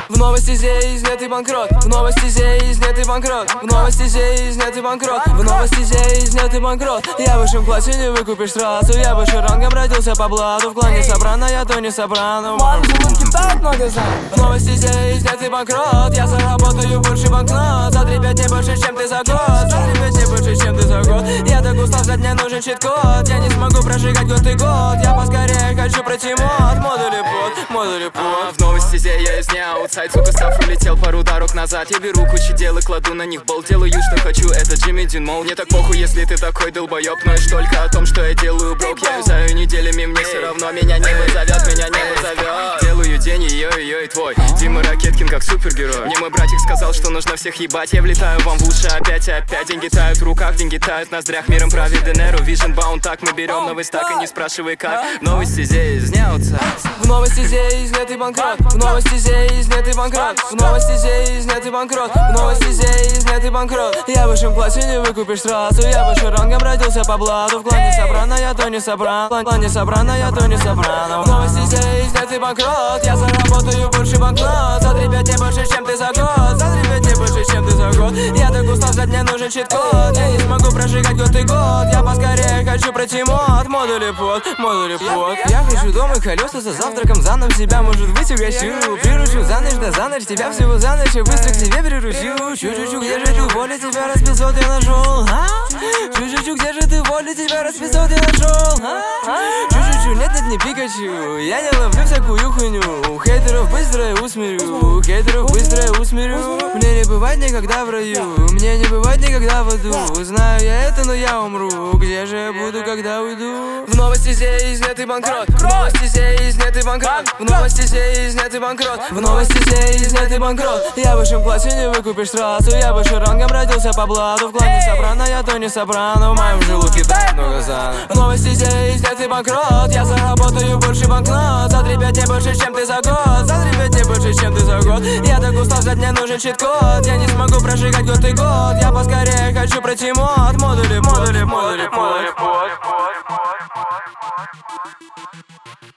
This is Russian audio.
В новости здесь снятый банкрот. В новости здесь снятый банкрот. В новости здесь снятый банкрот. В новости здесь снятый банкрот. Я в высшем классе, не выкупишь сразу. Я выше рангом, родился по блату. В клане Сопрано, я то не Сопрано. В моем желудке так много за. В новости здесь снятый банкрот. Я заработаю больше банкнот. За 3-5 не больше, чем ты за год. За 3-5 не больше, чем ты за год. Я так устал, что мне нужен чит-код. Я не смогу прожигать год и год. Я поскорее хочу пройти мод. Модули под, модули под. В новости здесь я из дня аутсайд. Сука, став улетел пару дорог назад. Я беру кучу дел и кладу на них болт. Делаю, что хочу, это Джимми Дин Мол. Мне так похуй, если ты такой долбоёб. Ноешь только о том, что я делаю, брок. Я юзаю неделями, мне все равно. Меня небо зовет, меня небо зовет. Делаю день, ее и твой. Дима Ракеткин как супергерой. Мне мой братик сказал, что нужно всех ебать. Я влетаю вам в уши опять и опять. Деньги тают в руках, деньги тают в ноздрях. Миром правит Денеро, Vision Bound. Так мы берем новый стак и не спрашивай как. Новости здесь не аутсайд. В новости здесь снятый банкрот. В новости здесь снятый банкрот. В новости здесь снятый банкрот. В новости здесь снятый банкрот. Я в высшем классе, не выкупишь сразу. Я выше рангом, родился по блату. В клане Сопрано, я то не Сопрано. В клане Сопрано, я то не Сопрано. В новости здесь снятый банкрот. Я заработаю больше банкнот. За 3-5 не больше, чем ты за год. За 3-5 не больше, чем ты за год. Я так устал, что мне нужен чит-код. Я не смогу прожигать год и год. Я поскорее хочу пройти мод. Модули под, модули под. Я хочу дома колеса за завтраком. Заново себя, может быть, угощу. Приручу за ночь, да за ночь. Тебя всего за ночь, я быстро к себе приручу. Чу-чу-чу, где же ты, воля, тебя раз 500 я нашел, а? Чу-чу-чу, где же ты, воля, тебя раз 500 я нашел, а? Чу-чу-чу, нет, не Пикачу. Я не ловлю всякую хуйню. Хейтеров быстро я усмирю. Хейтеров быстро я усмирю. Мне не бывать никогда в раю. Мне не бывать никогда в аду. Знаю я это, но я умру. Где же я буду, когда уйду? В новости здесь снятый банкрот. В новости здесь снятый банкрот. В новости здесь снятый банкрот. В новости здесь снятый банкрот. Я в высшем классе, не выкупишь сразу. Я выше рангом, родился по блату. В клане Сопрано, я то не Сопрано. В моем желудке так много за. В новости здесь снятый банкрот. Я заработаю больше банкнот. За 3-5 не больше, чем ты за год. За 3-5 не больше, чем ты за год. Я так устал, что мне нужен чит-код. Я не смогу прожигать год и год. Я поскорее хочу пройти мод. Модули, модули, модули, модули, модули.